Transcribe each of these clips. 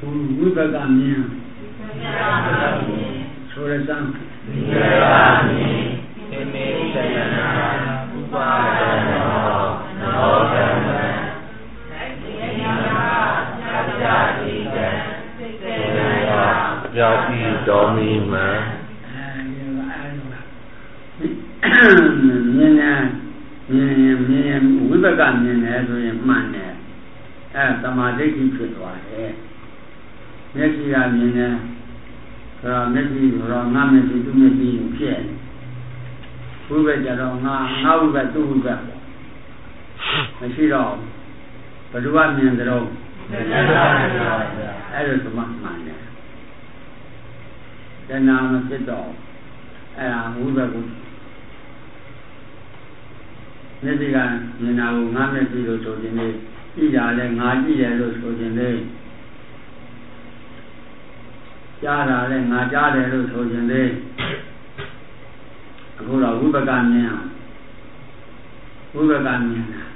ဝိပကမြင်ဆိုရစံဝိပကမြင်သမေတယနာဥပါဒနောနောဓမ္မံသေနာသတ္တတိကံသေနာယာတိတော်မီမံမြင်ဝိပကမြင်တယ်ဆိုရင်မှန်တယ်သမာဓိဖြစ်သွားတယ်မျက်စိကမြင်တယ်ဆိုတော့မျက်စိဆိုတော့ငါမျက်စိသူ့မျက်စိဖြစ်ဝိပကကြတော့ငါဝိပကသူ့ဝိပကမရှိတော့ဘယ်သူကမြင်ကြတော့အဲ့လိုသမမှန်တယ်တဏှာမဖြစ်တော့အဲ့ဒါဝိပကကိုမျက်စိကမြင်တာကိုငါမျက်စိလို့ဆိုခြင်းလေးကြည့်တာလည်းငါကြည့်တယ်လို့ဆိုခြင်းလေးကြားတာလည်းငါကြားတယ်လို့ဆိုခြင်းလေးအခုတော့ဝိပကမြင်အောင်ဝိပကမြင်တာ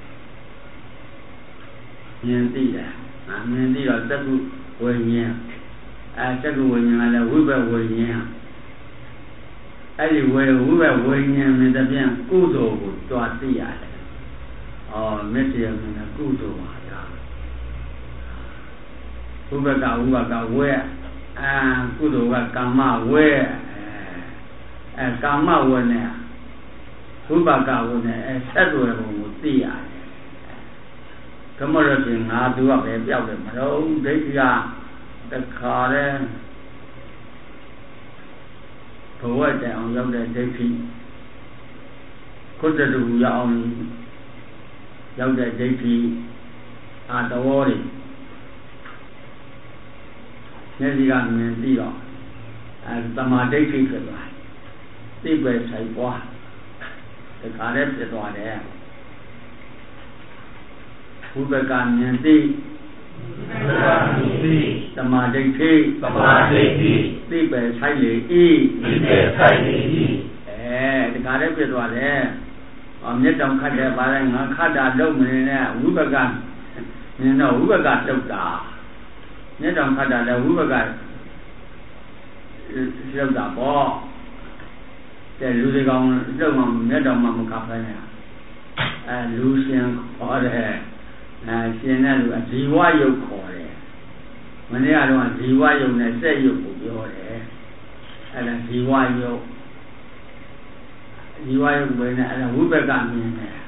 မြင်သိတယ်မြင်သိတော့သက္ကုဝိညာဉ်သက္ကုဝိညာဉ်ကလည်းဝိပဝိညာဉ်အဲ့ဒီဝိပဝိညာဉ်နဲ့တပြန်ကုသိုလ်ကိုတွားသိရတယ်မျက်စိမြင်တာကုသိုလ်ပါဗျာဝိပကဝဲကုသိုလ်ကကာမဝဲကာမဝဲနဲ့ဝိပကဝဲနဲ့ဆက်သွယ်ပုံကိုသိရတယ်ကမရတင်ငါသူကပဲပြောက်တယ်မတော့ဒိဋ္ဌိကတခါတည်းဘဝတန်အောင်ရောက်တဲ့ဒိဋ္ဌိခုတ္တတူရောက်အောင်ရောက်တဲ့ဒိဋ္ဌိတော်တွေမျက်စိကမြင်ပြီးတော့သမာဓိဖြစ်သွားသိပဲဆိုင်ပွားတခါတည်းဖြစ်သွားတယ်ဝိပကမြင်သိသမာဓိသိပဲဆိုင်လေဤတခါတည်းဖြစ်သွားတယ်မျက်တောင်ခတ်တယ်ပါလဲငါခတ်တာလုံးမနေနဲ့ဝိပကမြင်တော့ဝိပကတုတ်တာမျက်တောင်ခတ်တာလည်းဝိပကလောက်တာပေါ့တဲ့လူတွေကောင်လောက်မှမျက်တောင်မှမကပ်ဖဲနဲ့လူရှင်ခေါ်တယ်ရှင်တဲ့လူဇီဝယုတ်ခေါ်တယ်မနေ့ကတော့ဇီဝယုတ်နဲ့စက်ယုတ်ကိုပြောတယ်အဲ့ဒါဇီဝယုတ်ပဲနဲ့အဲ့ဒါဝိပကမြင်တယ်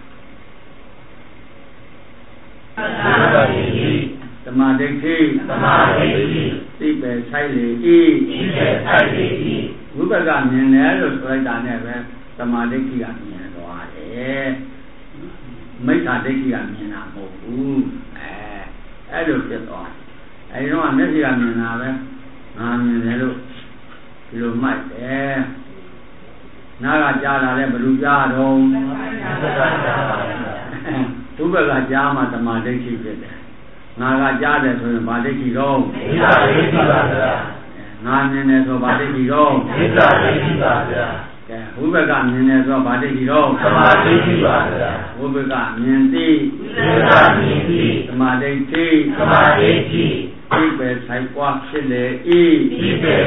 သမာဓိသိပဲဆိုင်လေဤဝိပကမြင်တယ်လို့ဆိုလိုက်တာနဲ့ပဲသမာဓိကမြင်သွားတယ်မိစ္ဆာဒိဋ္ဌိကမြင်တာမဟုတ်ဘူးအဲ့လိုဖြစ်သွားအဲဒီတော့မျက်စိကမြင်တာပဲငါမြင်တယ်လို့ဒီလိုမှတ်တယ်နားကကြားလာတယ်ဘယ်လိုကြားတော့ဝိပကကြားမှသမာဓိဖြစ်တယ်ငါကကြားတယ်ဆိုရင်ဗာဒိဋ္ဌိတော့မိစ္ဆာဒိဋ္ဌိပါဗျာငါမြင်တယ်ဆိုဗာဒိဋ္ဌိတော့မိစ္ဆာဒိဋ္ဌိပါဗျာဝိပကမြင်တယ်ဆိုဗာဒိဋ္ဌိတော့သမာဓိပါဗျာဝိပကမြင်သိသမာဓိသိပဲဆိုင်ပွားဖြစ်လေဤသိ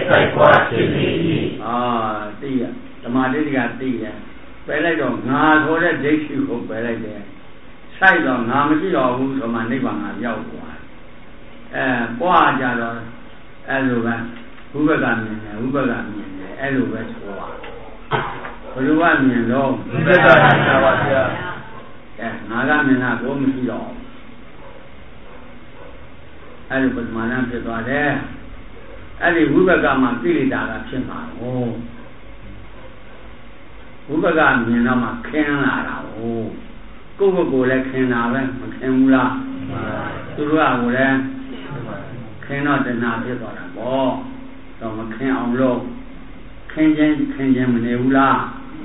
ရသမာဓိကသိတယ်ပယ်လိုက်တော့ငါဆိုတဲ့ဒိဋ္ဌိကိုပယ်လိုက်တယ်ဆိုင်တော့ငါမရှိတော့ဘူးဆိုမှနိဗ္ဗာန်ကရောက်သွားပွားကြတော့အဲ့လိုပဲဝိပကမြင်တယ်အဲ့လိုပဲဆိုတာဘယ်လိုကမြင်တော့ဝိပကမြင်တာပါဗျာငါကမြင်တာကိုမရှိတော့အဲ့ဒီပထမနာဖြစ်သွားတယ်အဲ့ဒီဝိပကမှာကိလေသာကဖြစ်မှာဝိပကမြင်တော့မှခင်းလာတာကိုယ်လည်းခင်းတာပဲမခင်းဘူးလားသူတို့ကကိုယ်လည်းခင်းတော့တဏှာဖြစ်သွားတာပေါ့တော့မခင်းအောင်လို့ခင်းခြင်းမနေဘူးလား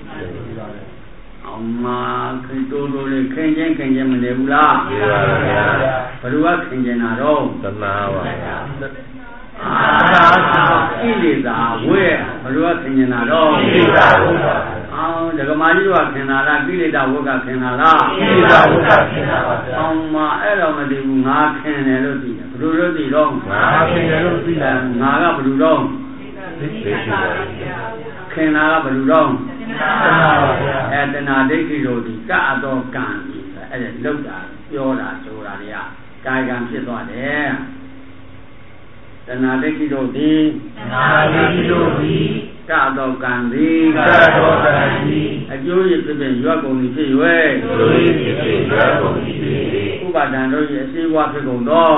အောင်မခင်းတိုးလေးခင်းခြင်းမနေဘူးလားဘယ်လိုကခင်းခြင်းတာတော့တဏှာပါကိလေသာဝဲဘယ်လိုကခင်းခြင်းတာတော့ကိလေသာဒကမာကြီးတို့ကခင်လာလားကိလေသာဝတ်ကခင်လာလားကိလေသာဝတ်ကခင်လာပါဗျာမအဲ့တော့မသိဘူးငါခင်တယ်လို့သိတယ်ဘယ်လိုလို့သိတော့ငါခင်တယ်လို့သိတယ်ငါကဘယ်လိုတော့ခင်လာကဘယ်လိုတော့တဏှာဒိဋ္ဌိတို့ဒီကတ်တော်ကံဒီအဲ့ဒါလောက်တာပြောတာဆိုတာတွေကကာယကံဖြစ်သွားတယ်တဏှာဒိဋ္ဌိတို့ဒီကတ်တော်ကံဒီအကျိုးရဖြစ်ဖြစ်ရွက်ကုန်ပြီဖြစ်၍ဥပါဒံတို့ရဲ့အစည်းအဝါဖြစ်ကုန်တော့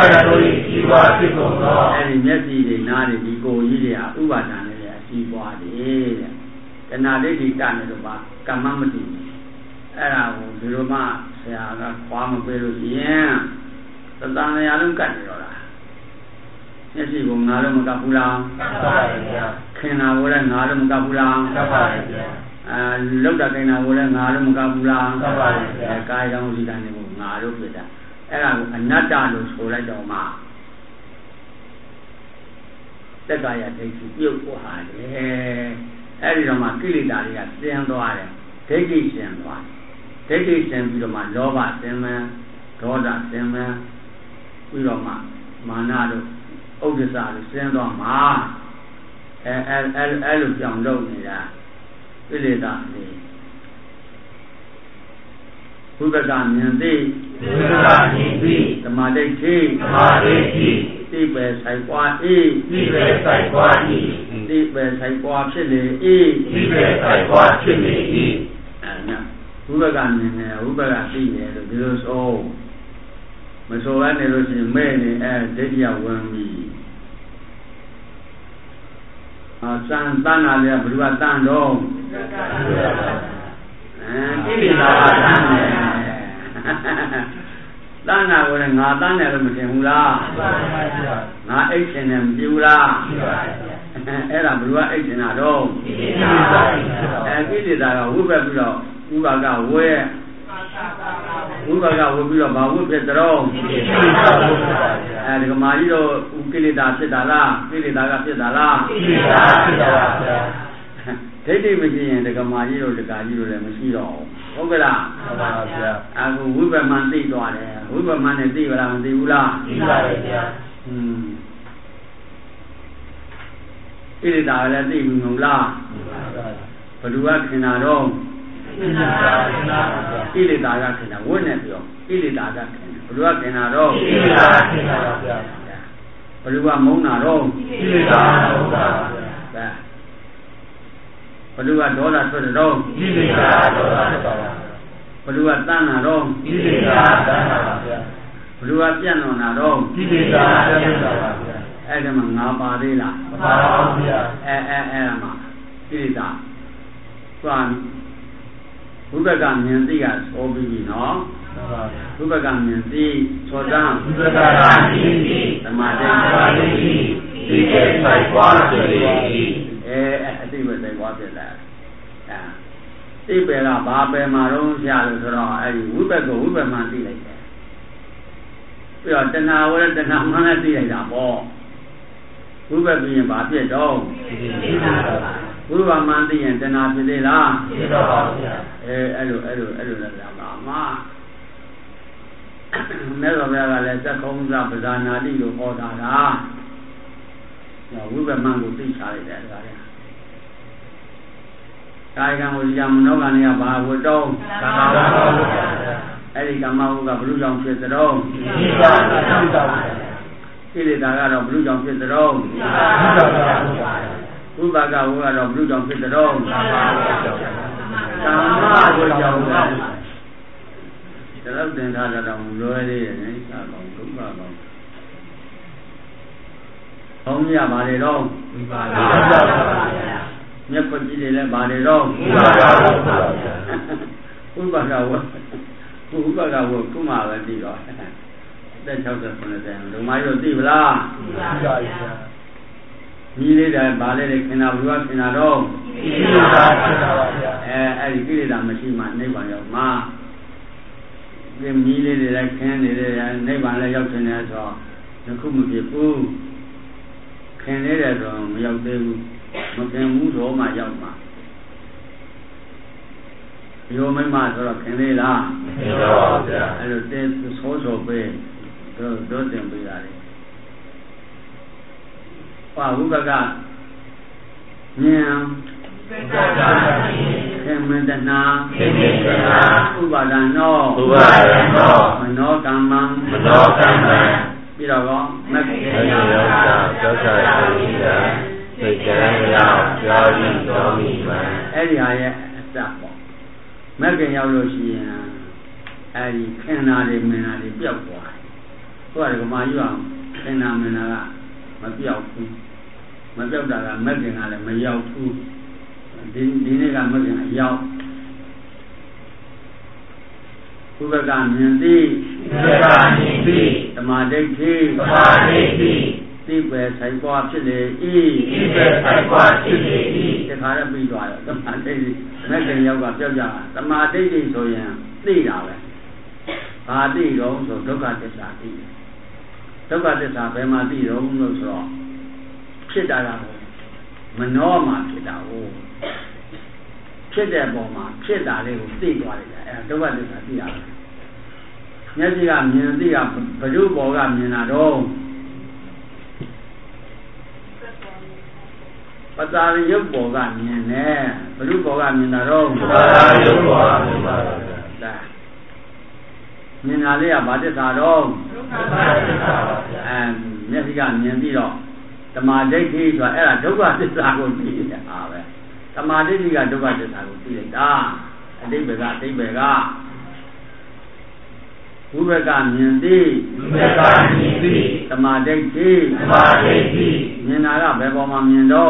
အဲ့ဒီမျက်စိတွေနားတွေဒီကိုယ်ကြီးတွေကဥပါဒံတွေရဲ့အစည်းအဝါတွေတဲ့တဏှာဒိဋ္ဌိကနေတော့ပါကမ္မမတိအဲ့ဒါကိုဒီလိုမှဆရာကခွာမပေးလို့ရှိရင်သတ္တန်ရာလုံးကတ်နေတော့လားမျက်စိကိုငါလုံးမကပ်ဘူးလားကပ်ပါတယ်ဗျာခင်တာကိုလည်းငါလုံးမကပ်ဘူးလားကပ်ပါတယ်ဗျာလောက်တာကိန်းတာကိုလည်းငါလုံးမကပ်ဘူးလားကပ်ပါတယ်ဗျာကာယကံဝိသနေကိုငါတို့ဖြစ်တာအဲ့ဒါကိုအနတ္တလို့ဆိုလိုက်တော့မှတက္ကရာဒိဋ္ဌိပြုတ်သွားတယ်အဲ့ဒီတော့မှကိလေသာတွေကသင်သွားတယ်ဒိဋ္ဌိရှင်သွားဒိဋ္ဌိရှင်ပြီးတော့မှလောဘသင်မှန်းဒေါသသင်မှန်းပြီးတော့မှမာနတို့ဥဒ္ဒစတို့သင်သွားမှာအဲ့လိုပြောင်းလုပ်နေတာကိလေသာတွေဘုဒ္ဓကမြင်သိသမာဓိသိသိပဲဆိုင်ပွားသိပဲဆိုင်ပွားဖြစ်လေအဲ့နော်ဘုဒ္ဓကမြင်တယ်ဘုဒ္ဓကသိတယ်လို့ဒီလိုဆိုမဆိုရနေလို့ရှိရင်မဲ့နေဒိဋ္ဌိယဝင်ပြီစံတန်းလာလေဘယ်လိုတန်းတော့ကိလေသာကတန်းတယ်တန်းတာကိုလည်းငါတန်းတယ်လို့မထင်ဘူးလားငါအိတ်ရှင်တယ်မကြည့်ဘူးလားအဲ့ဒါဘယ်လိုအိတ်ရှင်တာတော့ကိလေသာကဝိပက်ပြီးတော့ဥပါကဝဲဥပါကဝဲပြီးတော့ဘာဝိဖြစ်တော့ဒီကမာကြီးတော့ကိလေသာဖြစ်တာလားကိလေသာကဖြစ်တာလားကိလေသာဖြစ်တာပါဗျာဒိဋ္ဌိမရှိရင်ဒကမာကြီးတို့ဒကာကြီးတို့လည်းမရှိတော့ဟုတ်ကဲ့လားဟုတ်ပါဗျာအခုဝိပမန်သိသွားတယ်ဝိပမန်နဲ့သိပါလားမသိဘူးလားသိပါတယ်ဗျာကိလေသာလည်းသိပြီမဟုတ်လားဘယ်သူကခင်တာတော့ကိလေသာကခင်တာဝိနဲ့ပြောကိလေသာကခင်တာဘယ်သူကခင်တာတော့ကိလေသာခင်တာပါဗျာဘယ်သူကမုန်းတာတော့ကိလေသာမုန်းတာပါဗျာဘယ်သူကဒေါသထွက်တယ်တော့ကိလေသာဒေါသထွက်ပါဗျာဘယ်သူကတန်းတာတော့ကိလေသာတန်းတာပါဗျာဘယ်သူကပြန့်လွန်တာတော့ကိလေသာပြန့်လွန်တာပါဗျာအဲ့ဒါမှငါပါသေးလားမပါပါဘူးဗျာအဲ့ဒါမှကိလေသာသွားဘုဒ္ဓကမြင်သိကဆိုပြီးပြီနော်ဘုဒ္ဓကမြင်သိသောတံဘုဒ္ဓကမြင်သိသမာဓိဒီကဲဆိုင်ပွားစေ၏အတိပဲဆိုင်ပွားဖြစ်လာသိပဲကဘာပဲမှာတော့ဆရာလို့ဆိုတော့အဲ့ဒီဝိပက်ကိုဝိပက်မှသိလိုက်တယ်ပြီးတော့တဏှာဝရတဏှာမှလည်းသိလိုက်တာပေါ့ဝိပက်ပြီးရင်ဘာဖြစ်တော့ဝိပက်မှသိရင်တဏှာဖြစ်သေးလားဖြစ်တော့ပါဗျာအဲ့လိုလည်းပြောမှာအမမြတ်စွာဘုရားကလည်းသက္ကုံသပဇာနာတိလို့ဟောတာလားဝိပက်မှကိုသိချလိုက်တယ်ဒါကကာယကံဝိဇ္ဇာမနောကံတွေကဘာဝတ္တောကာမဝတ္တောအဲ့ဒီကာမဝတ္တကဘုရုကြောင့်ဖြစ်သတော်ကိလေသာကတော့ဘုရုကြောင့်ဖြစ်သတော်ဥပါကဝကတော့ဘုရုကြောင့်ဖြစ်သတော်ကာမဝတ္တောဒါတော့သင်္ခါရတော်လွယ်သေးတယ်နိစ္စကောင်ဒုက္ခကောင်ဘုံရပါလေတော့ဥပါကပါဗျာမြတ်ခွန်ကြီးတွေလည်းဗာနေတော့ဥပါကဝတ်ပါဗျာဥပါကဝတ်ခုမှပဲသိတော့တဲ့60 90ဒုမာရီတို့သိပလားသိပါဗျာညီလေးတယ်ဗာလေးတွေခင်တာဘုရားခင်တာတော့ကိလေသာခင်တာပါဗျာအဲ့ဒီကိလေသာမရှိမှနိဗ္ဗာန်ရောက်မှာဒီညီလေးတွေလည်းခင်နေတယ်နိဗ္ဗာန်လည်းရောက်နေတယ်ဆိုတော့ခုမဖြစ်ဘူးခင်နေတယ်ဆိုမရောက်သေးဘူးမခင်ဘူးတော့မှရောက်မှာယောမိမဆိုတော့ခင်လေးလားခင်ပါဗျာအဲ့လိုတဲဆိုးဆိုးပေးတို့တင်ပေးတာလေဟာဝိပကဉာဏ်ခေမန္တနာဥပါဒနောမနောကမ္မံပြီးတော့ကောမက္ခေယောသောသာတိယသိကြံရောက်ကြောင်းတော်မိမှအဲ့ဒီဟာရဲ့အစပေါ့မက္ခေရောက်လို့ရှိရင်အဲ့ဒီခင်နာတွေမင်နာတွေပျောက်သွားတယ်ဟုတ်တယ်ကမာယူအောင်ခင်နာမင်နာကမပျောက်ဘူးမပျောက်တာကမက္ခေကလည်းမရောက်ဘူးဒီနေ့ကမက္ခေအရောက်ဥပကမြင်သိသမာဓိဋ္ဌိသိပဲဆိုင်ပွားဖြစ်လေဤတခါလည်းပြီးသွားတယ်သမာဓိဋ္ဌိမက္ခေရောက်ကပြောက်ကြတာသမာဓိဋ္ဌိဆိုရင်သိတာပဲဘာသိတော့ဆိုဒုက္ခသစ္စာသိဒုက္ခသစ္စာဘယ်မှာသိတော့လို့ဆိုတော့ဖြစ်တာကမနောမှာဖြစ်တာဟုတ်ဖြစ်တဲ့ပုံမှာဖြစ်တာလေးကိုသိသွားတယ်အဲဒုက္ခသစ္စာသိရတယ်မျက်စိကမြင်သိတာဘုရုဘောကမြင်တာတော့ပတာရယုတ်ဘောကမြင်တယ်ဘုရုဘောကမြင်တာတော့ပတာရယုတ်ဘောကမြင်ပါဗျာမြင်တာလေးကဘာသစ္စာတော့ဒုက္ခသစ္စာပါဗျာမျက်စိကမြင်ပြီးတော့သမာဓိဋ္ဌိဆိုတာအဲ့ဒါဒုက္ခသစ္စာကိုသိတယ်အားပဲသမာဓိဋ္ဌိကဒုက္ခသစ္စာကိုသိလိုက်တာအတိပ္ပယ်ကဝိပကမြင်သိသမာဓိဋ္ဌိမြင်တာကဘယ်ပေါ်မှာမြင်တော့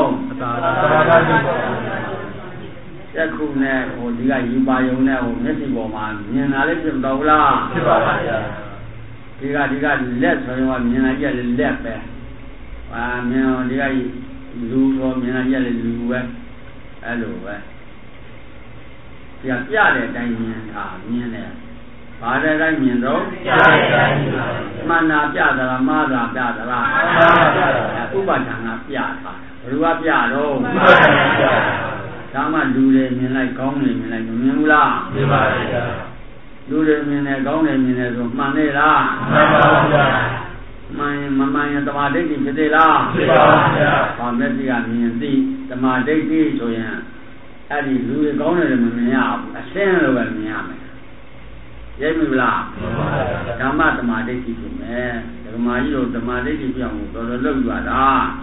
သက်ခုနဲ့ဟိုဒီကယူပါယုံနဲ့ဟိုမျက်စိပေါ်မှာမြင်တာလေးဖြစ်တော့လားဖြစ်ပါပါဗျာဒီကလက်ဆိုရင်ကမြင်တာကြီးလက်ပဲမြင်ဒီကလူဆိုမြင်တာကြီးလူပဲအဲ့လိုပဲပြတဲ့အတိုင်းမြင်တာမြင်တယ်ဘာတဲ့အတိုင်းမြင်တော့ပြတဲ့အတိုင်းမှန်တာပြသလားမှားတာပြသလားဥပါဒံကပြတာဘယ်လိုကပြတော့ဥပါဒံပြတာဒါမှလူတွေမြင်လိုက်ကောင်းတယ်မြင်လိုက်မမြင်ဘူးလားမြင်ပါဗျာလူတွေမြင်တယ်ကောင်းတယ်မြင်တယ်ဆိုမှန်သေးလားမှန်ပါဗျာမှန်ရင်သမာဓိဋ္ဌိဖြစ်သေးလားဖြစ်ပါဗျာဟောမျက်စိကမြင်သိသမာဓိဋ္ဌိဆိုရင်အဲ့ဒီလူတွေကောင်းတယ်မမြင်ရဘူးအရှင်းလိုပဲမြင်ရမယ်ရိပ်မိလားဓမ္မသမာဓိဋ္ဌိဖြစ်မယ်ဓမ္မကြီးတို့သမာဓိဋ္ဌိပြောင်းလို့တော်တော်လုပ်ကြတာ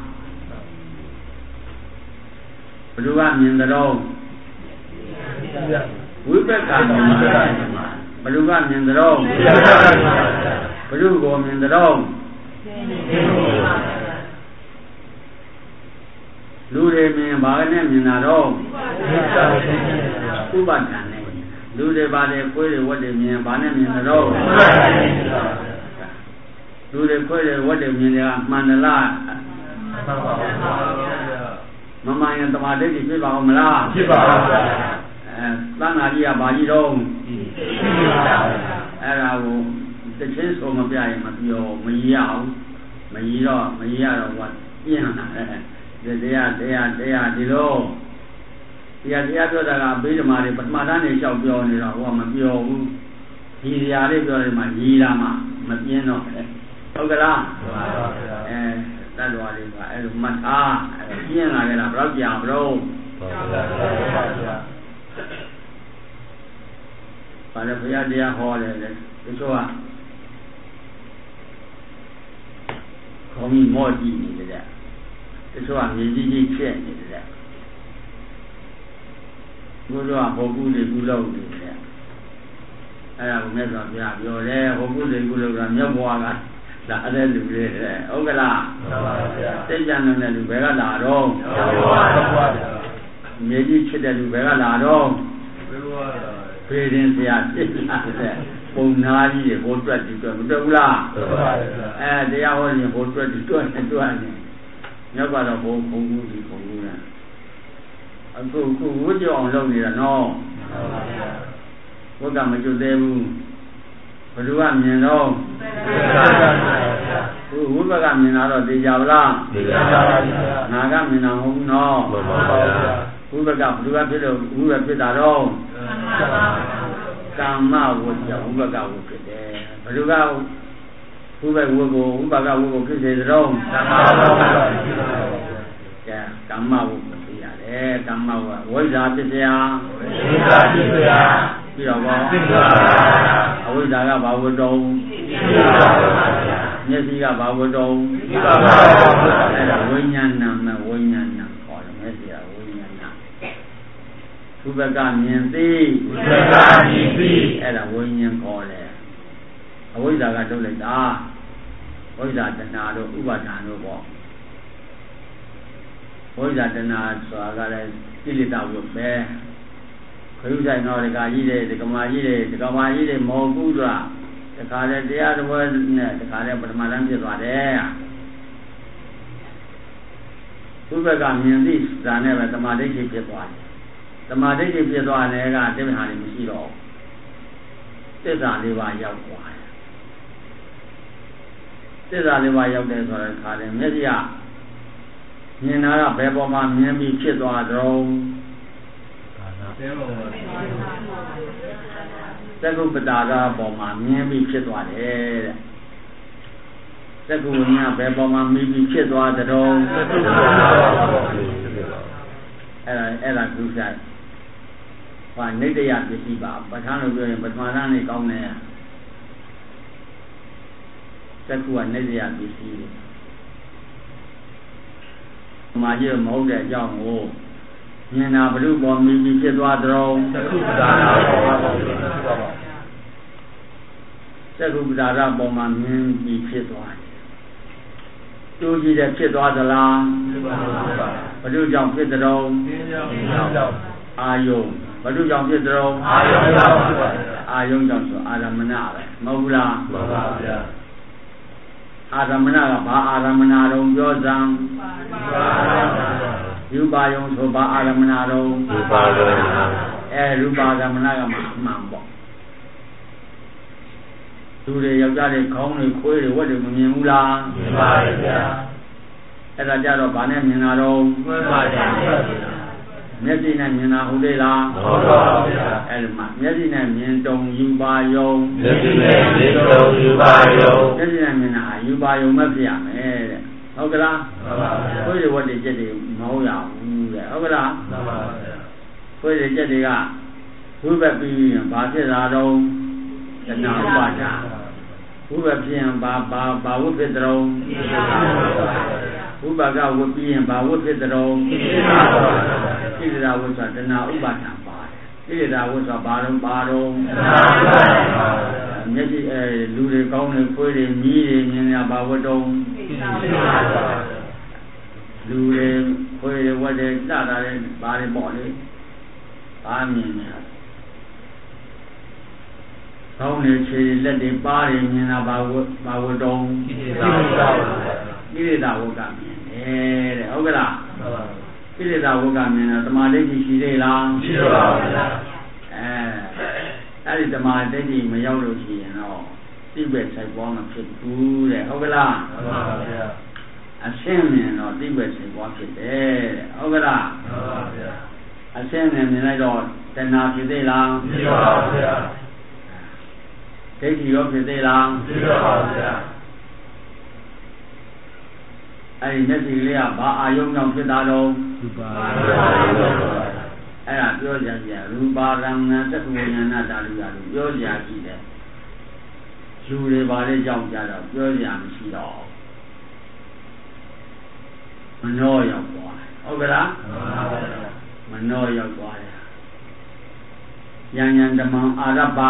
ဘယ်သူကမြင်တော့ဝိပက္ခမြင်တယ်ဘယ်သူကမြင်တော့ဘယ်သူကိုမြင်တော့လူတွေမြင်ဘာနဲ့မြင်တာတော့ဥပါဒံနဲ့လူတွေပါတယ်ခွေးတွေဝတ်တွေမြင်ဘာနဲ့မြင်တော့လူတွေခွေးတွေဝတ်တွေမြင်တယ်ကမှန်သလားမမှန်ရင်တမာဒိဋ္ဌိဖြစ်ပါဦးမလားဖြစ်ပါပါဗျာသံဃာကြီးကဘာကြီးတော့အဲ့ဒါကိုတချင်းဆိုမပြရင်မပြောမရအောင်မရတော့ဟောပြင်းလာတယ်တရားဒီလိုတရားပြောတာကအဘိဓမ္မာတွေပထမတန်းနေလျှောက်ပြောနေတော့ဟောမပြောဘူးဒီတရားလေးပြောတယ်မှရည်လာမှမပြင်းတော့ဟုတ်ကလားမှန်ပါဗျာတတ်တော်လေးကအဲ့လိုမှတ်ထားပြင်းလာကြတာဘယ်တော့ကြာဘလို့ဘာလဲဘုရားတရားဟောတယ်လေဒီဆိုကခေါင်းကြီးမော့ကြည့်နေတယ်ဒီဆိုကမြေကြီးဖြစ်နေတယ်ဘုရားဟောကုတွေကုလောက်နေတယ်အဲ့ဒါကိုမြတ်စွာဘုရားပြောတယ်ဟောကုတွေကုလောက်ကမြောက်ဘွားကလာတဲ့လူတွေဟုတ်ကလားမှန်ပါဗျာသိကြတဲ့လူဘယ်ကလာတော့မြောက်ဘွားပါဗျာမြေကြီးချစ်တဲ့လူဘယ်ကလာတော့ဖေးရင်ဆရာဖြစ်လာတဲ့ပုံနာကြီးတွေဟိုတွက်ဒီတွက်မတွက်ဘူးလားတွက်ပါဗျာတရားဟောရင်ဟိုတွက်ဒီတွက်နေမြောက်ကတော့ဘုံကူဒီဘုံကူနဲ့အခုဝတ်ကြောင်လုပ်နေတာနော်ဝတ်ကမကျွတ်သေးဘူးဘယ်သူကမြင်တော့ဝိပကမြင်လာတော့သိကြပါလားသိကြပါပါငါကမြင်တာမဟုတ်ဘူးနော်မှန်ပါဗျာဝိပကဘယ်သူကဖြစ်လို့ဝိပဖြစ်တာတော့ကမ္မဝတ္တဥပကဝတ္တတယ်ဘယ်လိုကဥပဝတ္ကိုဥပကဝတ္ကိုဖြစ်စေသလုံးကမ္မဝတ္တကဲကမ္မဝတ္ကိုသိရတယ်ကမ္မဝတ္ဝိဇ္ဇာဖြစ်เสียပြီးတော့ဘောအဝိဇ္ဇာကဘာဝတ္တုံမျက်စိကဘာဝတ္တုံအဲ့ဒါဝိညာဏမဲ့ဝိညာဏခေါ်တယ်မျက်စိကဝိညာဏဥပကမြင်သိအဲ့ဒါဝိညာဉ်ခေါ်တယ်အဝိဇ္ဇာကထုတ်လိုက်တာဝိဇ္ဇာတဏှာတို့ဥပါဒဏ်တို့ပေါ့ဝိဇ္ဇာတဏှာဆိုတာကလည်းကိလေသာဝတ်ပဲခရုဆိုင်တော်ဒကာကြီးတွေဒကမာကြီးတွေမဟုတ်ဘူးဆိုတာတခါလေတရားတော်နဲ့တခါလေပထမတန်းဖြစ်သွားတယ်ဥပကမြင်သိစာနဲ့ပဲသမာဓိဖြစ်သွားတယ်သမာဓိဖြစ်သွားတယ်ကတိပ္ပဟာတွေမရှိတော့သစ္စာလေးပါးရောက်သွားတယ်သစ္စာလေးပါးရောက်တယ်ဆိုတော့ခါတယ်မျက်စိကမြင်တာကဘယ်ပေါ်မှာမြင်ပြီးဖြစ်သွားတော့သက္ကုပတာကပေါ်မှာမြင်ပြီးဖြစ်သွားတယ်တဲ့သက္ကုဝိညာဉ်ဘယ်ပေါ်မှာမြင်ပြီးဖြစ်သွားတော့အဲ့ဒါကုသတ်ဘာနိတ္တယပစ္စည်းပါပဋ္ဌာန်းလို့ပြောရင်ပထမတန်းနေကောင်းတယ်သက္ကုကနိတ္တယပစ္စည်းမာကြီးမဟုတ်တဲ့အကြောင်းကိုမြင်တာဘုရုပေါ်မြင်ပြီးဖြစ်သွားတော့သက္ကုပတာပေါ်မှာမြင်ပြီးဖြစ်သွားတယ်တူကြည့်တဲ့ဖြစ်သွားသလားဘုရုကြောင့်ဖြစ်တော့အာယုံဘုရုကြောင့်ဖြစ်တော့အာယုံကြောင့်ဆိုအာရမဏပဲမဟုတ်ဘူးလားမှန်ပါဗျာအာရမဏကဘာအာရမဏတော့ပြောစမ်းရူပါယုံဆိုဘာအာရမဏတော့ရူပါယုံရူပါအာရမဏကမှအမှန်ပေါ့သူတွေယောက်ျားတွေခေါင်းတွေခွေးတွေဝက်တွေမမြင်ဘူးလားမြင်ပါရဲ့ဗျာအဲ့ဒါကြတော့ဘာနဲ့မြင်တာတော့မှန်ပါရဲ့မျက်စိနဲ့မြင်တာဟုတ်သေးလားဟုတ်ပါဘူးဗျာအဲ့ဒီမှာမျက်စိနဲ့မြင်တုံယူပါယုံမျက်စိနဲ့မြင်တုံယူပါယုံမျက်စိနဲ့မြင်တာယူပါယုံမဲ့ဖြစ်ရမယ်တဲ့ဟုတ်ကလားမှန်ပါဗျာခွေးတွေဝတ်တွေကြက်တွေမဟုတ်ရဘူးတဲ့ဟုတ်ကလားမှန်ပါဗျာခွေးတွေကြက်တွေကဝိဘက်ပြီးရင်ဘာဖြစ်တာတော့တဏှာဥပါဒဝိဘက်ဖြစ်ရင်ဘာဝိဖြစ်တုံးဥပါကဝတ်ပြီးရင်ဘာဝတ်ဖြစ်တုံးကိလေသာဝတ်ဆိုတဏှာဥပါဒံပါတယ်ကိလေသာဝတ်ဆိုဘာလုံးမျက်စိလူတွေကောင်းတွေခွေးတွေမြည်တွေမြင်ရဘာဝတ်တုံးလူတွေခွေးတွေဝတ်တွေစတာတွေဘာတွေပေါ့လေဘာမြင်နေကောင်းတွေခြေလက်တွေပါးတွေမြင်တာဘာဝတ်တုံးကိလေသာဝတ်ကမြင်တယ်တဲ့ဟုတ်ကလားကိလေသာဝတ်ကမြင်တော့တမာဒိဋ္ဌိရှိသေးလားရှိပါဘူးဗျာအဲ့ဒီတမာဒိဋ္ဌိမရောက်လို့ရှိရင်တော့သိပဲဆိုင်ပွားမဖြစ်ဘူးတဲ့ဟုတ်ကလားမှန်ပါဗျာအရှင်းမြင်တော့သိပဲဆိုင်ပွားဖြစ်တယ်တဲ့ဟုတ်ကလားမှန်ပါဗျာအရှင်းမြင်လိုက်တော့တဏှာဖြစ်သေးလားဖြစ်ပါဘူးဗျာဒိဋ္ဌိရောဖြစ်သေးလားဖြစ်ပါဘူးဗျာအဲ့ဒီမျက်စိလေးကဘာအာယုံကြောင့်ဖြစ်တာတော့ရူပါအဲ့ဒါပြောကြရရူပါရမဏသက္ကဝိညာဏတာလူရလို့ပြောကြကြည့်တယ်လူတွေဘာလဲကြောင့်ကြတော့ပြောကြမရှိတော့မနှောရောက်သွားတယ်ဟုတ်ကလားမနှောရောက်သွားတယ်ယံယံဓမ္မအာရပ္ပ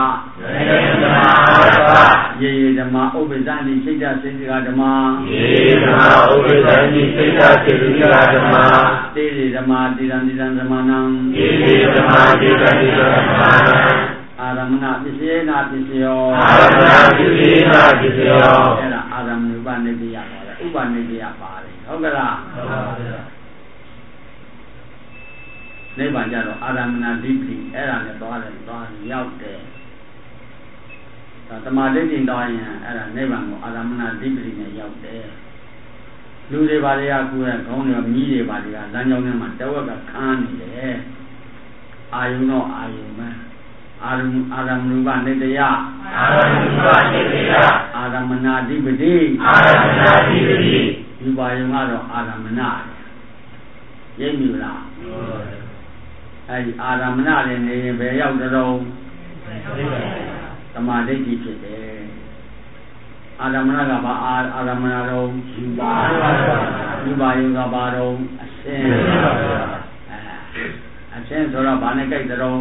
ယေယေဓမ္မဥပ္ပဇ္ဇာတိစိတ်တစေတဓမ္မယေယေဓမ္မဥပ္ပဇ္ဇာတိစိတ်တစေတဓမ္မတေရေဓမ္မတိရံဓမ္မနံတေရေဓမ္မတိရံဓမ္မနံအာရမဏပစ္စေနာပစ္စယောအာရမဏပစ္စေနာပစ္စယောအဲ့ဒါအာရမဏဥပနိတ္တယပါတယ်ဥပနိတ္တယပါတယ်ဟုတ်ကလားဟုတ်ပါဗျာနိဗ္ဗာန်ကြတော့အာရမဏဒိဋ္ဌိအဲ့ဒါနဲ့သွားရောက်တယ်ဒါသမာဓိဋ္ဌိတောင်းရင်အဲ့ဒါနိဗ္ဗာန်ကိုအာရမဏဒိဋ္ဌိနဲ့ရောက်တယ်လူတွေဘာတွေကကိုယ်ကခေါင်းတွေမြည်တွေဘာတွေကလမ်းကြောင်းထဲမှာတဝက်ကခန်းနေတယ်အာယုံတော့အာယုံပဲ Aramrupa Nidya Aramana Dipati Yubayamaro Aramana Yemula Aramana and Vayao Tamadeki Aramana Aramanaro Yubayamaro Ascend Sora Banaka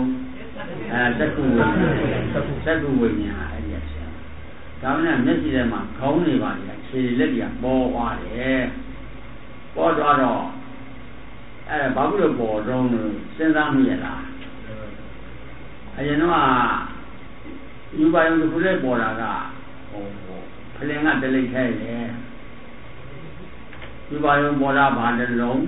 Saku Winya, yes. Governor Messidema, Coney Valley, Lydia, Bo, Bodoro, Babu Board, send on me. You know, you buy on the bullet board, playing at the lake. You buy on board up under the loan.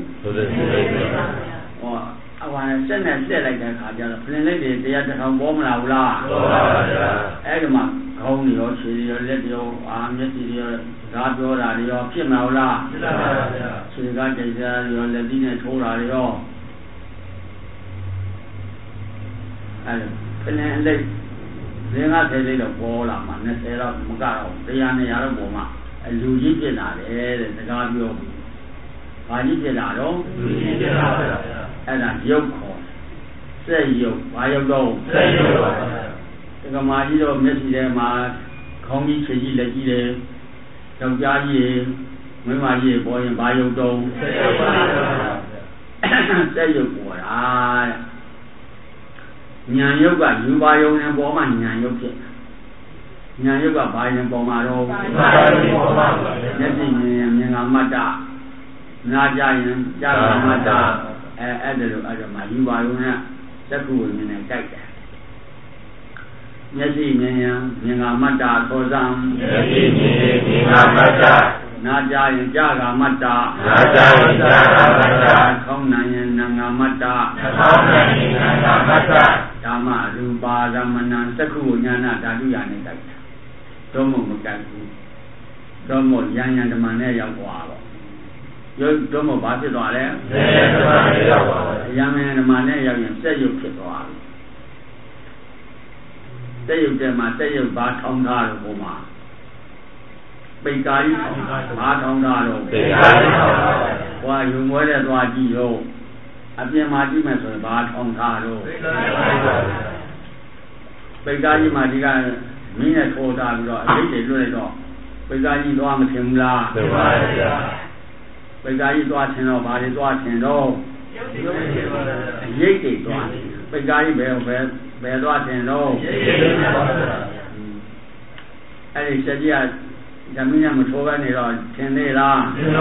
I want to send a set like that. Plainly, they had to come warm out loud. Edma, Coney or Chili or Letio, Messi, Gabio, Radio, Pimaula, Chiliga, your Ladina told Radio. And they not a little ball of Manessera, Mugaro, Diana Yaraboma, and Luigi Pinade, and the Gabio. I need to know. And a yoke say you, why you go? Say you. The Mario Messima, Congi Chili Lady, Yogaye, Mimaye, boy, and Bio go. Say you, boy. Nyan Yoga, you buy your and Boma, Nyan Yoga. Nyan Yoga, buy and Bomaro. Nessie, Mata. Najayan, Jaramata, Adama, Yubayuna, Saku, and Kaka. Nessie, Mingamata, Kozam, Najayan, Jaramata, Konayan, Nangamata, Dama, Ruba, Ramanan, Saku, Yana, Daduyan, Kaka. Domo Mukaku, Domo Yan the Manaya Wall. You don't know about it all, young man and man, young say you keep on. Say you get my say you back on Garo, Boma. Begay, back on Garo. Why you wanted what you I be my demons with back on Garo. Begay, my dear, mean at all that, they do it all. Begay, you want him laugh. Begay to attend or body to attend all. Yake to Begay bear to attend all. And he said, yes, Jamina Mutova Nero, 10 days long.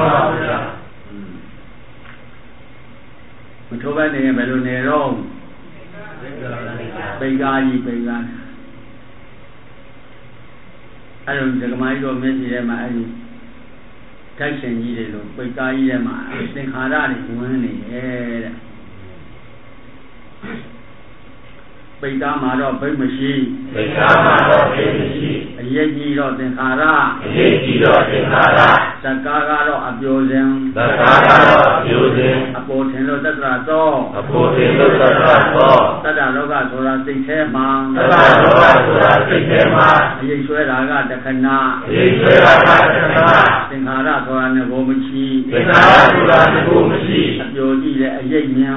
Mutova Nero Nero. Begay. I don't take my door, Messi, Tyson needed, Begay, I think Harari, winning. Begama, big machine. A Yeti, in Hara. Sakara, abusing. A potential Tatrato. Tadaloga, Sora, Sitema. Yishuera, the Kana. Sinhara, Sora, Negomichi. Yodi, a Yamian.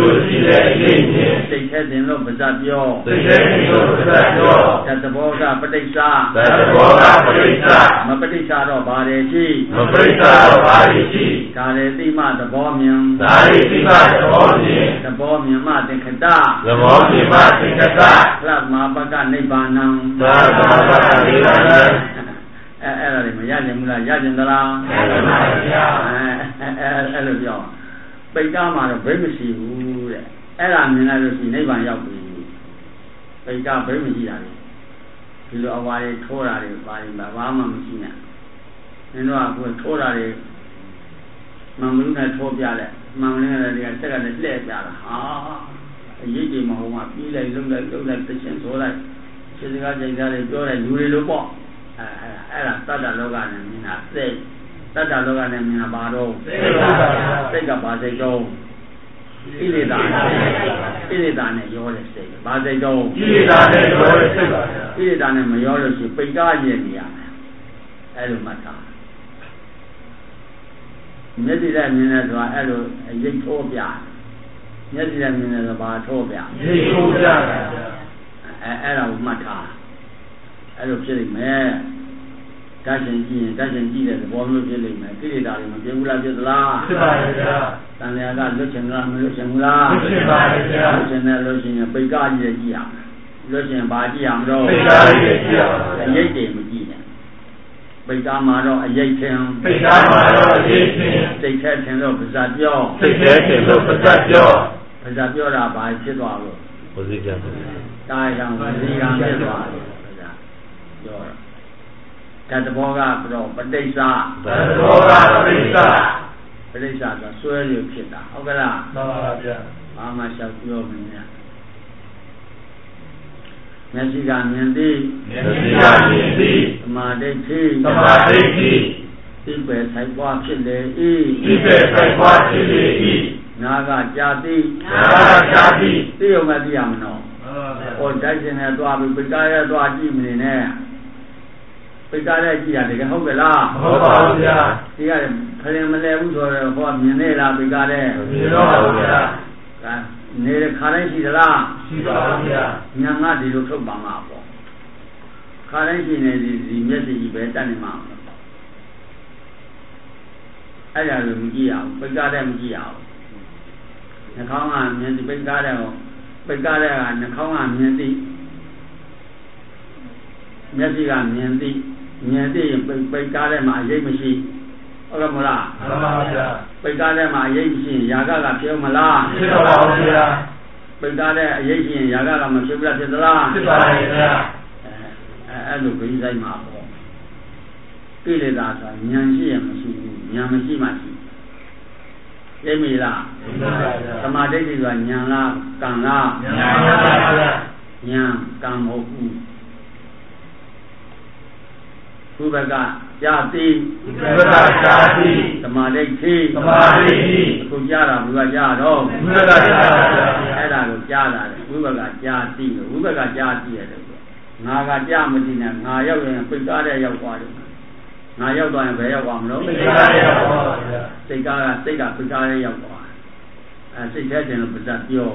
They had in love with that. That's the Boga Padisa, Mapadisa of Bareshi, Karetima, the Bomium, the Bomium Martin Kata, Plasma Baga Nibanam, Yajindala, Elvio, Begama, the Brimishi, Ella Minarisi, Niban Yapi. They got very easy. You know, why they told her by Mama Machina. You know, I was told her Mamma told Yalla, Mamma, they are second and left. Ah, a Yiki Mahoma, feel like look like the chance or like she's got a door and you will look. Ella started Logan and Mina say, Tata Logan and Minabaro, take up as they go. ဣလေသာနဲ့ရောတဲ့စိတ်ဘာစိတ်တော့ဣလေသာနဲ့ရောတဲ့စိတ်ပါဣလေသာနဲ့မရောလို့ရှိရင်ပိတ်ကားရဲ့နေရမယ်အဲ့လိုမှတ်ထားမျက်စိနဲ့မြင်တဲ့ဆိုတာအဲ့လိုရိတ်ထိုးပြမျက်စိနဲ့မြင်တဲ့ဆိုဘာထိုးပြရိတ်ထိုးပြအဲ့ဒါကိုမှတ်ထားအဲ့လိုဖြစ်လိမ့်မယ်တတ်ရှင်ကြည့်ရင်တတ်ရှင်ကြည့်တဲ့သဘောမျိုးဖြစ်လိမ့်မယ်ကိလေသာတွေမပြေဘူးလားဖြစ်သလားဖြစ်ပါရဲ့ဗျာတန်လျာကလွတ်ချင်လားမလွတ်ချင်ဘူးလားလွတ်ချင်ပါရဲ့ဗျာလွတ်ချင်တယ်လို့ရှိရင်ပိတ်ကားကြီးကြည့်ရမယ်လွတ်ချင်ဘာကြည့်ရမလို့ပိတ်ကားကြီးကြည့်ရမယ်အရိတ်တွေမကြည့်နဲ့ပိတ်ကားမှာတော့အရိတ်ထင်ပိတ်ကားမှာတော့အရိတ်ထင်စိတ်แท้ထင်လို့ပါဇာပြောစိတ်แท้ထင်လို့ပါဇာပြောပါဇာပြောတာဘာဖြစ်သွားလို့ဝစီကံတာယံဝစီကံဖြစ်သွားတယ်ပါဇာပြောတာတတဘောကတော့ပဋိစ္စတတဘောကပဋိစ္စဆိုဆွဲရဖြစ်တာဟုတ်ကလားမှန်ပါဗျာဘာမှရှောက်ပြောမင်းမျက်စိကမြင်သည်မျက်စိကမြင်သည်သမာဓိဋ္ဌိသမာဓိဋ္ဌိသိပယ်ဆိုင်ပွားဖြစ်လေ၏သိပယ်ဆိုင်ပွားဖြစ်လေ၏နာကကြာသည်နာကကြာသည်သိုံမသိရမနော်ဟောတိုက်ရှင်နဲ့သွားပြီးပိကားရဲသွားကြည့်မနေနဲ့ပိကားရဲကြည့်ရတယ်ကဟုတ်ကလားဟုတ်ပါဘူးဗျာဒီကခရင်မလဲဘူးဆိုတော့ဟောမြင်နေလားပိကားရဲမြင်တော့ပါဘူးဗျာနေတဲ့ခါတိုင်းရှိသလားရှိပါဘူးဗျာညာငါဒီလိုထုတ်ပါမှာပေါ့ခါတိုင်းရှိနေဒီမျက်စိကြီးပဲတတ်နေမှာအဲ့ဒါလိုမကြည့်ရဘူးပိတ်ကားတဲ့မကြည့်ရဘူးနှာခေါင်းကမြင်ဒီပိတ်ကားတဲ့ကိုပိတ်ကားတဲ့ကနှာခေါင်းကမြင်သည်မျက်စိကမြင်သည်ရင်ပိတ်ကားတဲ့မှာအရေးမရှိဟုတ်ကဲ့မလားမှန်ပါဗျာပိတ်ကားတဲ့မှာအရေးရှိရင်ຢာကဖြစ်မလားဖြစ်တော့ပါဘူးဗျာပိတ်ကားတဲ့အရေးရှိရင်ຢာကမဖြစ်ဘူးလားဖြစ်သလားဖြစ်ပါရဲ့ဗျာအဲ့လိုခရီးဆိုင်မှာပေါ့ကိလေသာဆိုတာဉာဏ်ရှိရင်မရှိဘူးဉာဏ်မရှိမှရှိသိပြီလားသိပါပါဗျာသမာဓိဋ္ဌိဆိုတာဉာဏ်လားကံလားဉာဏ်ပါဗျာဉာဏ်ကံမဟုတ်ဘူးဘုဘကကြာတိဘုဘကကြာတိသမာဓိဋ္ဌိသမာဓိဋ္ဌိအခုကြားတာဘုရားကြားတော့ဘုဘကကြာတာအဲ့ဒါကိုကြားတာလေဘုဘကကြာတိလို့ဘုဘကကြာတိရတယ်ငါကကြာမတိနဲ့ငါရောက်ရင်ပိတ်ကားတဲ့ရောက်သွားတယ်ငါရောက်သွားရင်ဘယ်ရောက်သွားမလို့ပိတ်ကားတဲ့ရောက်သွားပါဗျာစိတ်ကပိတ်ကားတဲ့ရောက်သွားစိတ်แท้တယ်လို့ပါဇာပြော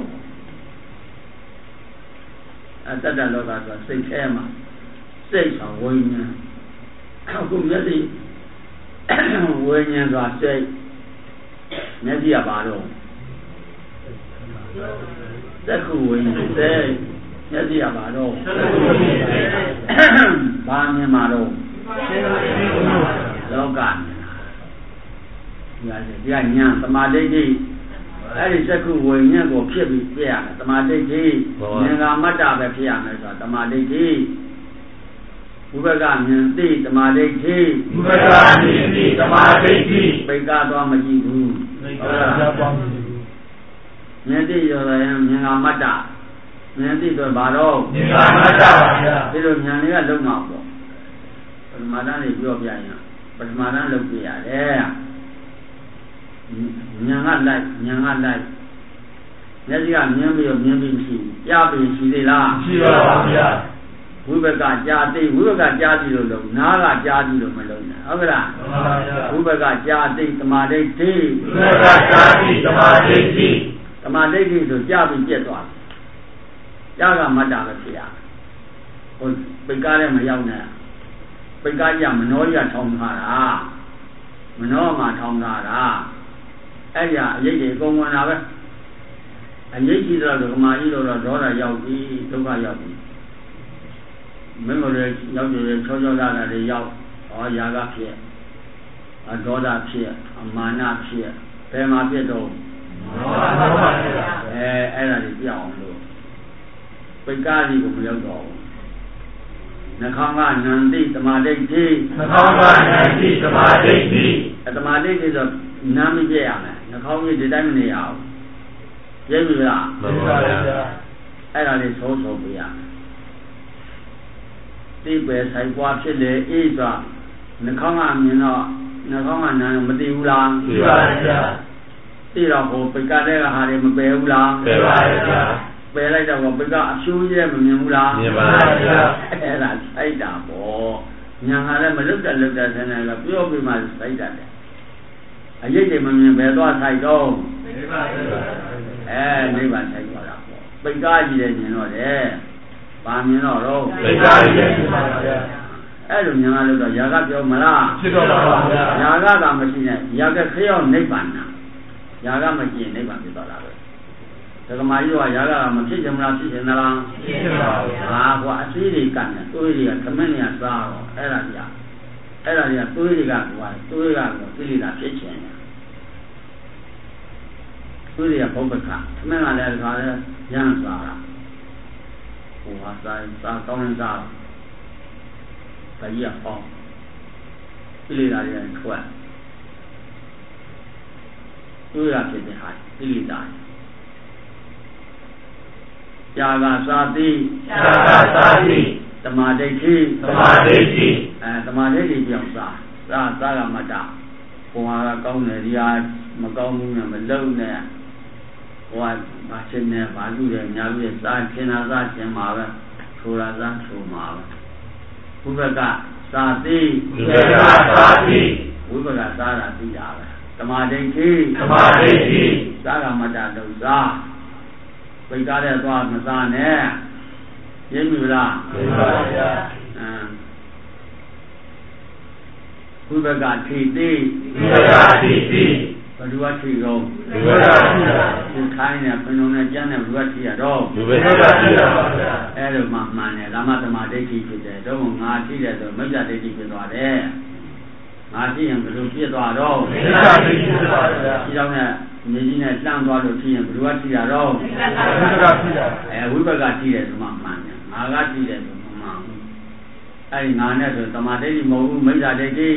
တတ္တလောကဆိုစိတ်แท้မှာစိတ်ဆောင်ဝိညာဉ်အခုမျက်စိဝိညာဉ်ဆိုတာစိတ်မျက်စိကဘာလို့သက်ခုဝိညာဉ်စိတ်မျက်စိကဘာလို့ဘာမြင်မှာတော့လောကမြင်တာဒီကညာသမာဓိဋ္ဌိအဲ့ဒီသက်ခုဝိညာဉ်ကိုဖြစ်ပြီးပြရမယ်သမာဓိဋ္ဌိဉာဏ်ကမတ္တပဲဖြစ်ရမယ်ဆိုတာသမာဓိဋ္ဌိဘုဘကမြင်သိသမာဓိဋ္ဌိဘုဘကမြင်သိသမာဓိဋ္ဌိပိတ်ကားသွားမကြည့်ဘူးဟုတ်လားမြင်သိရောရင်မြင်ကမတ္တမြင်သိဆိုဘာတော့မြင်ကမတ္တပါဗျာဒီလိုဉာဏ်လေးကလုံမှာပေါ့ပထမတန်းလေးပြောပြရင်ပထမတန်းလုပ်ပြရတယ်ဉာဏ်ကလိုက်မျက်စိကမြင်ပြီးမရှိဘူးကြားပြီးရှိသေးလားရှိပါပါဗျာဝိဘကကြာသိဝိဘကကြာသိလို့လုံးနားကကြာသိလို့မလုံးနဲ့ဟုတ်ကလားမှန်ပါဗျာဝိဘကကြာသိသမာဓိဋ္ဌိဝိဘကကြာသိသမာဓိဋ္ဌိသမာဓိဋ္ဌိဆိုကြာပြီးပြတ်သွားကြာကမတ္တပဲဖြစ်ရဟိုပိတ်ကားလည်းမရောက်နဲ့ပိတ်ကားကြီးကမနောကြီးကထောင်ထားတာမနောမှာထောင်ထားတာအဲ့ဒီအရေးကြီးအကုန်ဝင်တာပဲအရေးကြီးတော့ကမာကြီးတော့ဒေါသရောက်ပြီဒုက္ခရောက်ပြီမင်းတို့လည်းရောက်ကြတယ်ချောချောလာတာတွေရောက်ဟောຢာကဖြစ်ဒေါသဖြစ်အမာနဖြစ်ဘယ်မှာဖြစ်တော့အဲ့ဒါတွေပြအောင်လို့ပိတ်ကားကြီးကိုမရောက်တော့ဘူးနှာခေါင်းကနန္တိသမာဓိဋ္ဌိနှာခေါင်းကနန္တိသမာဓိဋ္ဌိသမာဓိဋ္ဌိဆိုနာမပြရမယ်နှာခေါင်းကြီးဒီတိုင်းမနေရအောင်ရိပ်ပြီလားမှန်ပါဗျာအဲ့ဒါလေးသုံးပြရမယ်သိပဲဆိုင်ပွားဖြစ်လေအေးစွာနှာခေါင်းကမြင်တော့နှာခေါင်းကနာမသိဘူးလားသိပါဗျာသိတော့ဟိုပိကတဲ့ကဟာတွေမပယ်ဘူးလားပယ်ပါရဲ့ဗျာပယ်လိုက်တော့ပိကအဖြူကြီးလည်းမမြင်ဘူးလားမြင်ပါရဲ့ဗျာအဲ့ဒါစိုက်တာပေါ့ညာဟာလည်းမလွတ်တဲ့ဆင်းတယ်ကပြောပြီးမှစိုက်တတ်တယ်အရေးတွေမမြင်ပဲသွားစိုက်တော့နိဗ္ဗာန်နိဗ္ဗာန်စိုက်သွားတာပေါ့ပိကကြီးလည်းမြင်တော့တယ်ဗာမြင်တော့ပိကကြီးလည်းမြင်ပါဗျာအဲ့လိုညာလို့တော့ຢာကပြောမလားဖြစ်တော့ပါဗျာຢာကသာမရှိနဲ့ຢာကခရောက်နိဗ္ဗာန်နာຢာကမရှိရင်နိဗ္ဗာန်ဖြစ်သွားတာပဲဒကမာကြီးကຢာကမဖြစ်ချင်မလားဖြစ်ချင်သလားဖြစ်ပါဘူးဟာကွာအသေးတွေကန်တယ်တွေးတွေကသမင်းတွေကစားတော့အဲ့ဒါကြီးတွေးတွေကကွာတွေးကတော့ကိလေသာဖြစ်ချင်တယ်တွေးတွေကဘုပ္ပခသမင်းကလည်းဒီခါလဲရမ်းစားတာဟိုဟာစားကောင်းရင်စားဒါကြီးကပေါ့ကိလေသာတွေထွက်တွေးရဖြစ်တဲ့ဟာကိလေသာຢာကစားသည်သမာဓိရှိသမာဓိပြောင်းစားကမတ္တဘုံဟာကောင်းတယ်ဒီဟာမကောင်းဘူးနဲ့မလုံနဲ့ဟိုကဘာချင်းနဲ့ဘာလူတယ်ညာလူရဲ့စားချင်းတာစားချင်းမှာပဲထိုးတာစားထိုးမှာပဲဝိပကစားသည်ဝိပကစားတာသိတာပဲသမာဓိရှိစားကမတ္တလုံစားပိတ်ကားတဲ့သွားမစားနဲ့ရင်းပြီလားရင်းပါဗျာဘုဘကထိတိဘဒုဝထိတော့ဒီခိုင်းနဲ့ပင်လုံးနဲ့ကျမ်းနဲ့ဘဒုဝထိရတော့အဲ့လိုမှမှန်တယ်ဓမ္မသမာဓိဋ္ဌိဖြစ်တယ်တော့ငါရှိတယ်ဆိုမိစ္ဆာဒိဋ္ဌိဖြစ်သွားတယ်ငါရှိရင်ဘယ်လိုဖြစ်သွားတော့မိစ္ဆာဒိဋ္ဌိဖြစ်သွားတယ်ဒီကြောင့်နဲ့မြေကြီးနဲ့လှမ်းသွားလို့ဖြစ်ရင်ဘယ်လိုထိတာတော့ဝိပကထိတယ်ဆိုမှမှန်တယ်ငါကထိတယ်ဆိုမှမှန်ဘူးအဲဒီငါနဲ့ဆိုသမာဓိဋ္ဌိမဟုတ်ဘူးမိစ္ဆာဒိဋ္ဌိ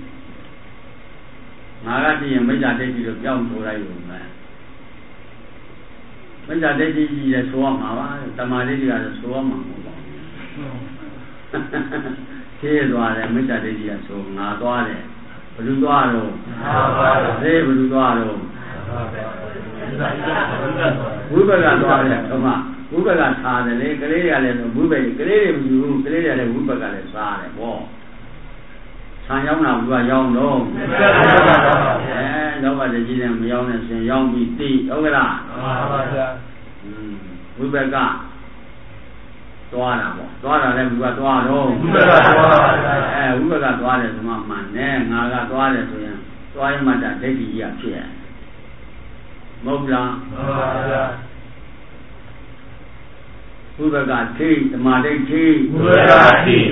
ငါကထိရင်မိစ္ဆာဒိဋ္ဌိလို့ပြောင်းဆိုလိုက်ရုံပဲမိစ္ဆာဒိဋ္ဌိကြီးလည်းဆိုရမှာပါသမာဓိဋ္ဌိကတော့ဆိုရမှာမဟုတ်ပါဘူးဖြည့်သွားတယ်မိစ္ဆာဒိဋ္ဌိကဆိုငါသွားတယ်ဘယ်လိုသွားတော့ဘယ်လိုသွားတော့ဝိပကသွားတယ်ဓမ္မဝိပကထားတယ်လေကလေးတွေကလည်းဝိပကလေးတွေမယူဘူးကလေးတွေလည်းဝိပကလည်းစားတယ်ပေါ့ဆံရောက်တာဘုရားရောက်တော့လောကတည်းကမရောက်နဲ့ဆင်ရောက်ပြီးသိဟုတ်ကလားမှန်ပါဗျာဝိပကသွားတာပေါ့သွားတာလည်းဘုရားသွားတော့ဝိပကသွားဝိပကသွားတယ်ဆိုမှမှန်တယ်ငါကသွားတယ်ဆိုရင်သွားရမှတဒိဋ္ဌိကြီးကဖြစ်ရမဟုတ်လားမှန်ပါဗျာဘုရားကထိသမာဓိထိတရားကြီး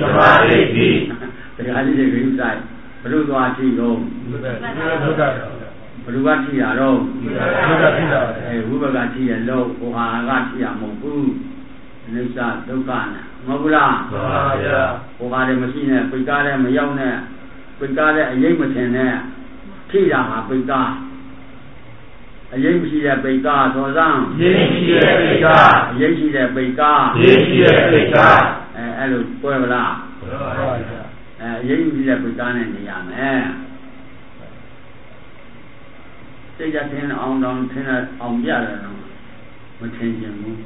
တွေကိစ္စဘလို့သွားထိတော့ဘလို့ကထိရတော့ဝိပကထိရလို့ဟိုဟာကထိရမဟုတ်ဘူးအနိစ္စဒုက္ခနဲ့မဟုတ်လားမှန်ပါဗျာဟိုဟာတွေမရှိနဲ့ပိတ်ကားလည်းမရောက်နဲ့ပိတ်ကားလည်းအရေးမထင်နဲ့ထိတာဟာပိတ်ကားအရေးမရှိတဲ့ပိတ်ကားသောစံအရေးရှိတဲ့ပိတ်ကားအဲ့လိုပွဲမလားမှန်ပါဗျာအရေးမရှိတဲ့ပိတ်ကားနဲ့နေရမယ်စိတ်ကထင်းအောင်တောင်ထင်းအောင်ပြတယ်တော့မထင်ချင်ဘူး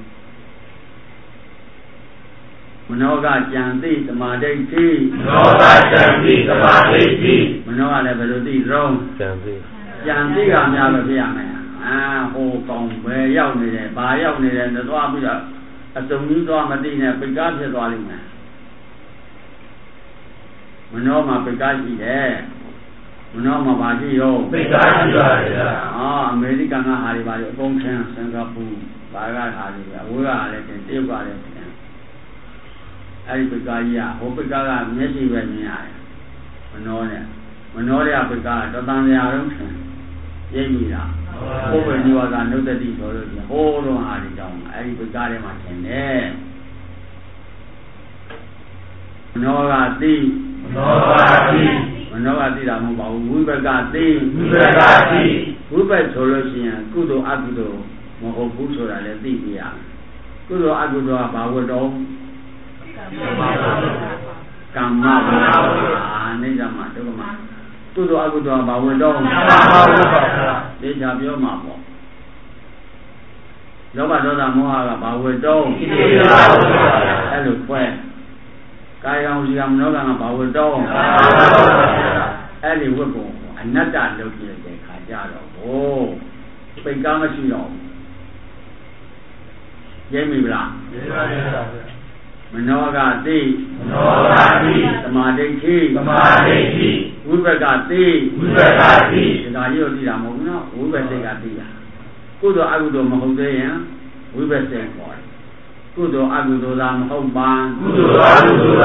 မနောကကြံသိသမာဓိဋ္ဌိမနောကလည်းဘယ်လိုသိတော့ကြံသိကများလို့ဖြစ်ရမယ်ဟိုကောင်ပဲရောက်နေတယ်ဘာရောက်နေတယ်သွားပြီးတော့အစုံကြီးသွားမသိနဲ့ပိတ်ကားဖြစ်သွားလိမ့်မယ်မနောမှာပိတ်ကားရှိတယ်မနောမှာဘာရှိရောပိတ်ကားရှိပါရဲ့အမေရိကန်ကဟာတွေပါလေအကုန်ခင်းစင်ကာပူဘာကဟာတွေအဝေးကလည်းတင်တရုတ်ကလည်းတင်အဲ့ဒီပိတ်ကားကြီးကဟိုပိတ်ကားကမျက်စိပဲမြင်ရတယ်မနောတဲ့ပိတ်ကားတော့တန်ရာလုံးထင်ရိပ်မိတာဘုရားနိဝါဒနုတ္တိဆိုလို့ဟိုးတော့အားဒီကြောင့်အဲ့ဒီပိတ်ကားထဲမှာထင်တယ်မနောကသိတာမဟုတ်ပါဘူးဝိပကသိဝိပက်ဆိုလို့ရှိရင်ကုသိုလ်အကုသိုလ်မဟုတ်ဘူးဆိုတာလည်းသိပြရမယ်ကုသိုလ်အကုသိုလ်ကဘာဝတ္တောကမ္မဝိပါဒနေကြမှာဒုက္ခမှာကုသိုလ်အကုသိုလ်ကဘာဝတ္တောကမ္မဝိပါဒသေချာပြောမှာပေါ့လောဘဒေါသမောဟကဘာဝတ္တုံအဲ့လိုခွဲကာယံစီကမနောကံကဘာဝတ္တုံအဲ့ဒီဝတ်ပုံအနတ္တလုပ်ပြတဲ့ခါကြတော့ဟိုပိတ်ကားမရှိတော့ရိပ်မိဗလားမနောကတိသမာဓိဋ္ဌိဝိပက္ခတိဒါကြီးကိုသိတာမဟုတ်ဘူးနော်ဝိပဿနာသိတာကုသိုလ်အကုသိုလ်မဟုတ်သေးရင်ဝိပဿနာခေါ်တယ်ကုသိုလ်အကုသိုလ်သာမဟုတ်ပါဝိပဿနာ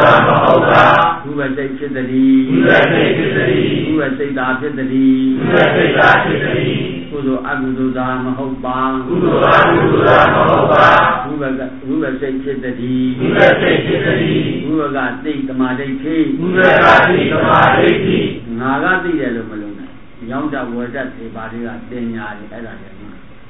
ဖြစ်တည်းဝိပဿနာဖြစ်တည်းကုသိုလ်အကုသိုလ်သာမဟုတ်ပါဝိပဿနာဖြစ်တည်းဝိပက္ခတိသမာဓိဋ္ဌိငါကသိတယ်လို့မလုံးနဲ့ရောင်းတဝယ်တတ်ဒီပါတွေကတင်ညာတယ်အဲ့ဒါလည်း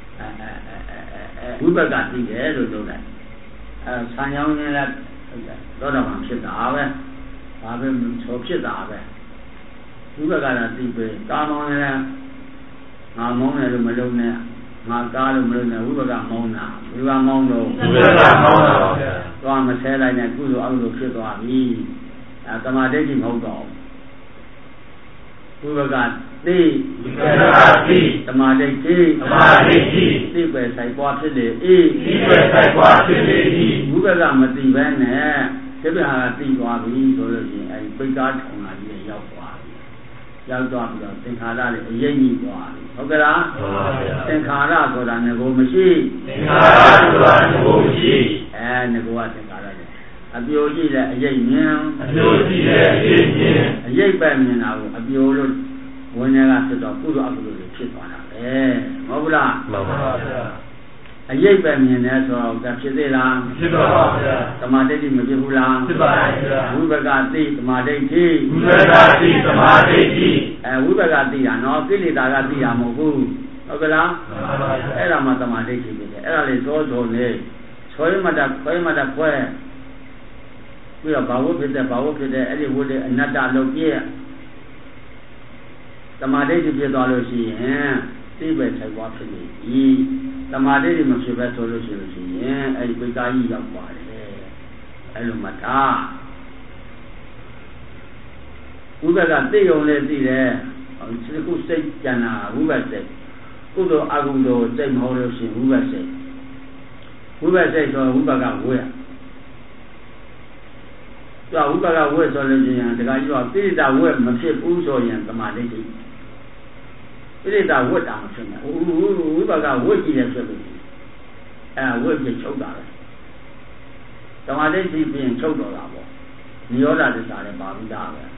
ဝိပက္ခသိတယ်လို့လုပ်လိုက်ဆံရောင်းနေလားတော့တော့မှဖြစ်တာပဲဒါပဲဆိုဖြစ်တာပဲဝိပက္ခကသိပဲကာမောင်းနေလားငါမောင်းတယ်လို့မလုံးနဲ့ငါကားလို့မလုံးနဲ့ဝိပက္ခမောင်းတာဝိပက္ခမောင်းတော့ပါဗျာသွားမဆဲလိုက်နဲ့ကုသိုလ်အကုသိုလ်ဖြစ်သွားပြီသမာဓိဋ္ဌိမဟုတ်တော့ဝိပက္ခသိသမာဓိဋ္ဌိသိပဲဆိုင်ပွားဖြစ်လေဝိပက္ခမသိဘဲနဲ့သစ္စာကသိသွားပြီဆိုလို့ရှိရင်အဲဒီပိဋကထုံလာကြီးရောက်သွားပြီရောက်သွားပြီးတော့သင်္ခါရလေးအရေးကြီးသွားပြီဟုတ်ကဲ့လားသင်္ခါရဆိုတာငကိုမရှိငကိုကသင်္ခါရလေအပြိုကြည့်တဲ့အရေးမြင်အရေးပဲမြင်တာကိုအပြိုလို့ဝင်ရကဖြစ်တော့ကုသိုလ်အကုသိုလ်တွေဖြစ်သွားတာပဲမဟုတ်ဘူးလားမှန်ပါဗျာအရေးပဲမြင်တယ်ဆိုတော့ဒါဖြစ်သေးလားဖြစ်ပါပါဗျာသမာဓိဋ္ဌိမဖြစ်ဘူးလားဖြစ်ပါဗျာဝိပက္ခသိသမာဓိဋ္ဌိဝိပက္ခသိတာနော်ကိလေသာကသိတာမဟုတ်ဘူးဟုတ်ကလားမှန်ပါဗျာအဲ့ဒါမှသမာဓိဋ္ဌိဖြစ်တယ်အဲ့ဒါလေးသောသောနေဆွဲမတတ်ခွဲပြီးတော့ဘာဝဖြစ်တဲ့အဲ့ဒီဝတ်တဲ့အနတ္တလုပ်ပြည့်သမာဓိဖြစ်သွားလို့ရှိရင်သိပဲထိုက်သွားဖြစ်နေပြီသမာဓိမဖြစ်ပဲဆိုလို့ရှိရင်အဲ့ဒီပိဋကကြီးရောက်ပါတယ်အဲ့လိုမှတ်ထားဝိပဿနာသိုံနဲ့သိတယ်ခုစိတ်ကြံတာဝိပဿနာကုသိုလ်အကုသိုလ်စိတ်မဟုတ်လို့ရှိရင်ဝိပဿနာဆိုဝိပက္ခဝေတော့ဝိပက္ခဝေဆိုလို့ရှိရင်တခါကြီးတော့ပိဋကဝေမဖြစ်ဘူးဆိုရင်သမာဓိပိဋကဝတ်တာမဖြစ်နဲ့ဝိပက္ခဝတ်ကြည့်ရဖြစ်လို့ဝတ်ပြချုပ်တာပဲသမာဓိပြင်ချုပ်တော့တာပေါ့နိရောဓသစ္စာလည်းပါပြီးသားပဲ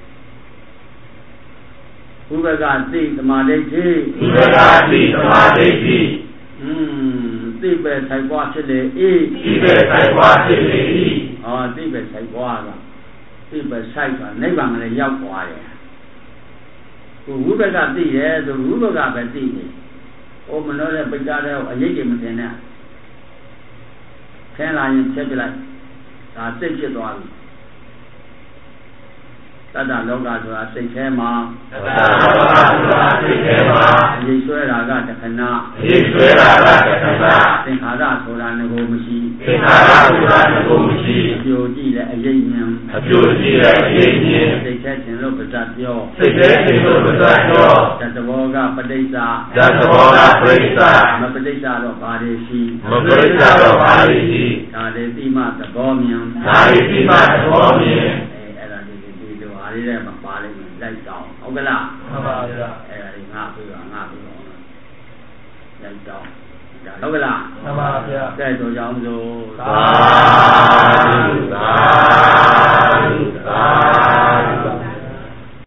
ဝိပက္ခသိသမာဓိသိပဲဆိုင်ပွားဖြစ်လေသိပဲဆိုင်ပွားကသိပဲဆိုင်ကနိဗ္ဗာန်ကလည်းရောက်သွားတယ်ဝိပက္ခသိတယ်ဆိုဝိပက္ခပဲသိတယ်။အိုမနှောတဲ့ပိဋကတဲ့အရေးကြီးမတင်နဲ့ခဲလာရင်ဖြတ်ပြလိုက်ဒါစိတ်ဖြစ်သွားပြီတတ္တလောကဆိုတာစိတ်ထဲမှာရေးဆွဲတာကတခဏသင်္ခါရဆိုတာငကိုမရှိအပြိုကြည့်တဲ့အရေးဉာဏ်စိတ်ထဲခြင်းလို့ပဇတ်ပြောတတဘောကပဋိစ္စမပဋိစ္စတော့ဘာတွေရှိဒါတွေသိမှသဘောမြင်အဲ့ဒါမပါလိမ့်မယ်လိုက်တောင်းဟုတ်ကလားမှန်ပါဗျာအဲ့ဒါငါပြီးတော့လိုက်တောင်းဟုတ်ကလားမှန်ပါဗျာတဲ့ဆိုကြောင်းဆိုသာ